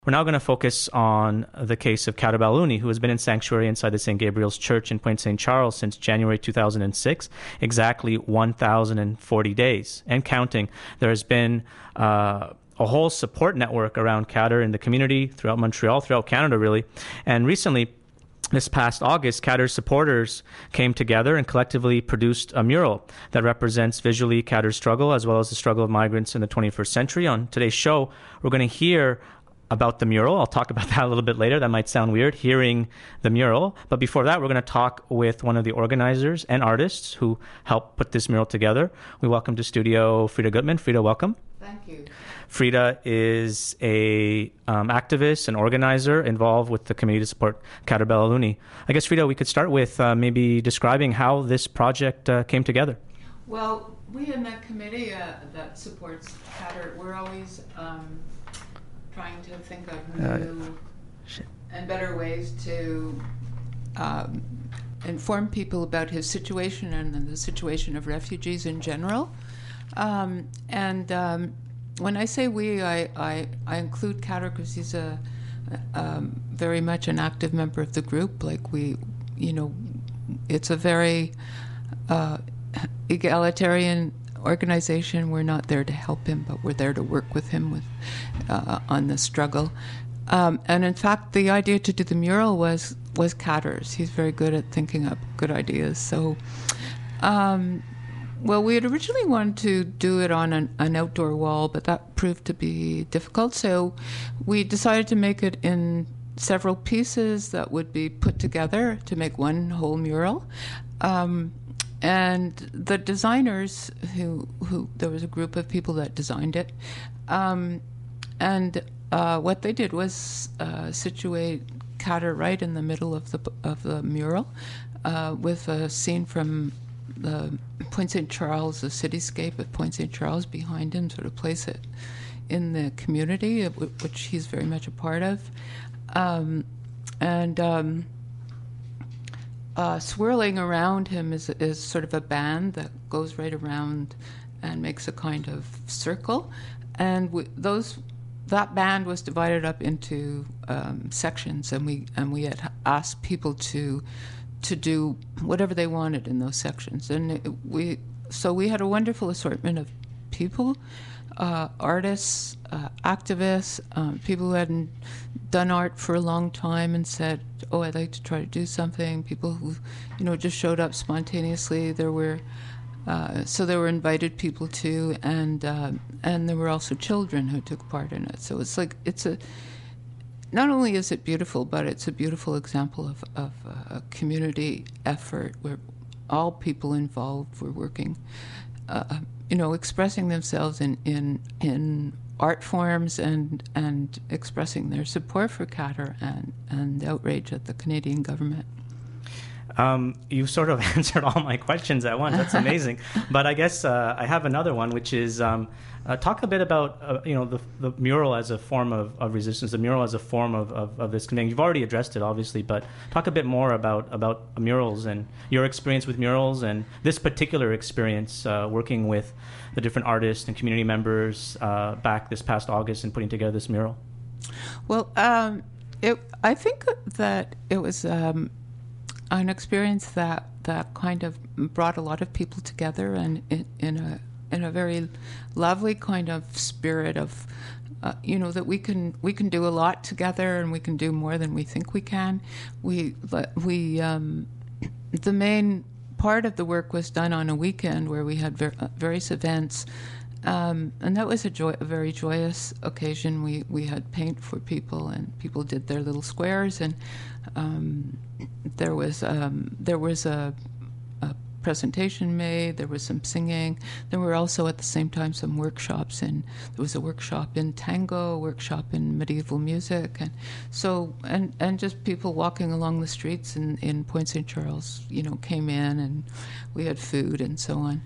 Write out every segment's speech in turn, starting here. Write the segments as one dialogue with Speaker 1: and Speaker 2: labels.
Speaker 1: We're now going to focus on the case of Kader Bellalouni, who has been in sanctuary inside the St. Gabriel's Church in Pointe St. Charles since January 2006, exactly 1,040 days and counting. There has been a whole support network around Kader in the community, throughout Montreal, throughout Canada, really. And recently, this past August, Kader's supporters came together and collectively produced a mural that represents visually Kader's struggle as well as the struggle of migrants in the 21st century. On today's show, we're going to hear about the mural. I'll talk about that a little bit later. That might sound weird, hearing the mural. But before that, we're going to talk with one of the organizers and artists who helped put this mural together. We welcome to studio Frida Gutman. Frida, welcome.
Speaker 2: Thank you.
Speaker 1: Frida is a activist and organizer involved with the committee to support Kader Bellalouni. I guess, Frida, we could start with maybe describing how this project came together.
Speaker 2: Well, we in that committee that supports Kader, we're always trying to think of new and better ways to inform people about his situation and the situation of refugees in general. When I say we, I include Kader because he's a very much an active member of the group. Like it's a very egalitarian organization. We're not there to help him, but we're there to work with him on the struggle. And in fact, the idea to do the mural was Kader's. He's very good at thinking up good ideas. So, we had originally wanted to do it on an outdoor wall, but that proved to be difficult. So we decided to make it in several pieces that would be put together to make one whole mural. And the designers who there was a group of people that designed it, what they did was situate Kader right in the middle of the mural, with a scene from the Pointe St. Charles, the cityscape of Pointe St. Charles behind him, sort of place it in the community, which he's very much a part of, swirling around him is sort of a band that goes right around and makes a kind of circle, and that band was divided up into sections, and we had asked people to do whatever they wanted in those sections, and we had a wonderful assortment of people, artists, activists, people who hadn't done art for a long time and said, "Oh, I'd like to try to do something." People who, just showed up spontaneously. There were invited people too, and there were also children who took part in it. So not only is it beautiful, but it's a beautiful example of a community effort where all people involved were working, expressing themselves in art forms and expressing their support for Kader and outrage at the Canadian government.
Speaker 1: You sort of answered all my questions at once. That's amazing. But I guess I have another one, which is talk a bit about the mural as a form of resistance, the mural as a form of this conveying. You've already addressed it, obviously, but talk a bit more about murals and your experience with murals and this particular experience working with the different artists and community members back this past August and putting together this mural. Well,
Speaker 2: I think that it was an experience that kind of brought a lot of people together, and in a very lovely kind of spirit of that we can do a lot together, and we can do more than we think we can. The main part of the work was done on a weekend where we had various events, and that was a very joyous occasion. We had paint for people, and people did their little squares, and there was a presentation made. There was some singing. There were also at the same time some workshops, and there was a workshop in tango, a workshop in medieval music, and just people walking along the streets in Pointe St. Charles, came in, and we had food and so on.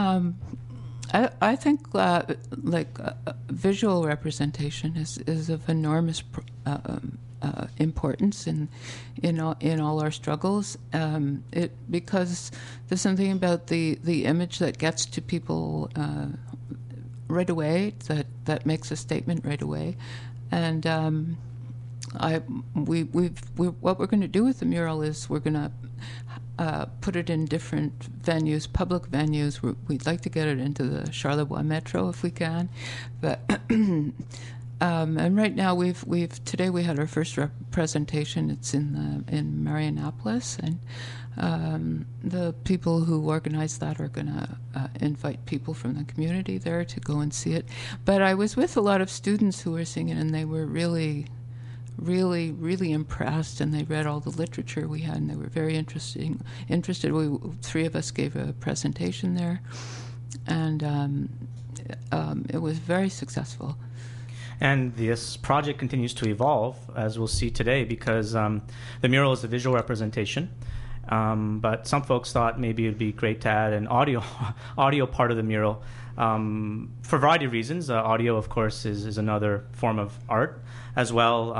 Speaker 2: I think visual representation is of enormous importance in all our struggles. Because there's something about the image that gets to people right away, that makes a statement right away, And what we're going to do with the mural is we're going to put it in different venues, public venues. We'd like to get it into the Charlevoix Metro if we can, but and right now today we had our first presentation. It's in Marianapolis, and the people who organize that are going to invite people from the community there to go and see it. But I was with a lot of students who were seeing it, and they were really impressed, and they read all the literature we had, and they were very interested. Three of us gave a presentation there, and it was very successful.
Speaker 1: And this project continues to evolve, as we'll see today, because the mural is a visual representation. But some folks thought maybe it'd be great to add an audio part of the mural for a variety of reasons. Audio, of course, is another form of art as well.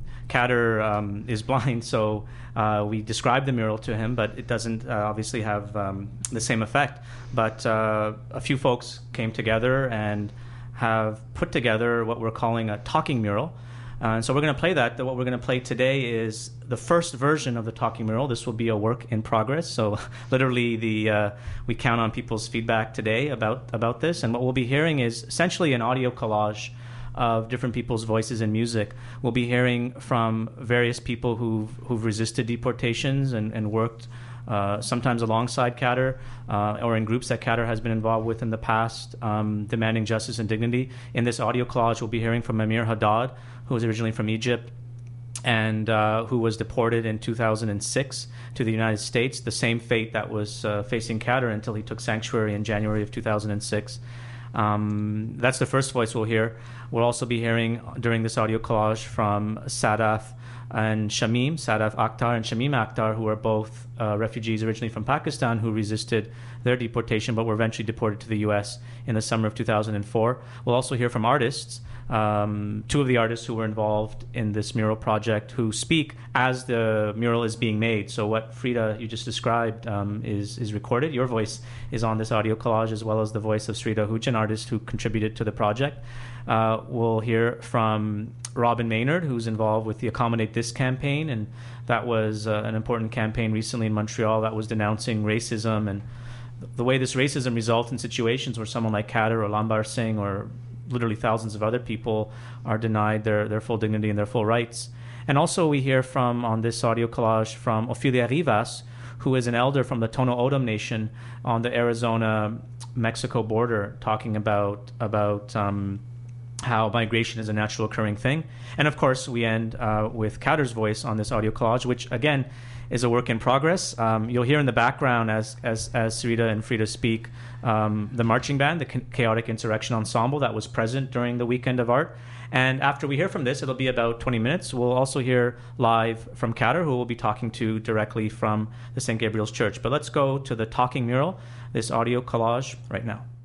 Speaker 1: Kader is blind, so we described the mural to him, but it doesn't obviously have the same effect. But a few folks came together and have put together what we're calling a talking mural. And so we're going to play that. What we're going to play today is the first version of the talking mural. This will be a work in progress. So literally we count on people's feedback today about this. And what we'll be hearing is essentially an audio collage of different people's voices and music. We'll be hearing from various people who've resisted deportations and worked sometimes alongside Kader or in groups that Kader has been involved with in the past, demanding justice and dignity. In this audio collage, we'll be hearing from Amir Haddad, who was originally from Egypt and who was deported in 2006 to the United States, the same fate that was facing Kader until he took sanctuary in January of 2006. That's the first voice we'll hear. We'll also be hearing during this audio collage from Sadaf and Shamim, Sadaf Akhtar and Shamim Akhtar, who are both refugees originally from Pakistan who resisted their deportation but were eventually deported to the U.S. in the summer of 2004. We'll also hear from artists, two of the artists who were involved in this mural project, who speak as the mural is being made. So what Frida, you just described, is recorded. Your voice is on this audio collage, as well as the voice of Srida Hooch, an artist who contributed to the project. We'll hear from Robin Maynard, who's involved with the Accommodate This campaign, and that was an important campaign recently in Montreal that was denouncing racism and the way this racism results in situations where someone like Kader or Lambar Singh or literally thousands of other people are denied their full dignity and their full rights. And also we hear from, on this audio collage, from Ofilia Rivas, who is an elder from the Tono O'odham Nation on the Arizona-Mexico border, talking about how migration is a natural occurring thing. And of course, we end with Kader's voice on this audio collage, which again is a work in progress. You'll hear in the background as Srida and Frida speak, the marching band, the Chaotic Insurrection Ensemble that was present during the Weekend of Art. And after we hear from this, it'll be about 20 minutes. We'll also hear live from Kader, who we'll be talking to directly from the St. Gabriel's Church. But let's go to the talking mural, this audio collage right now.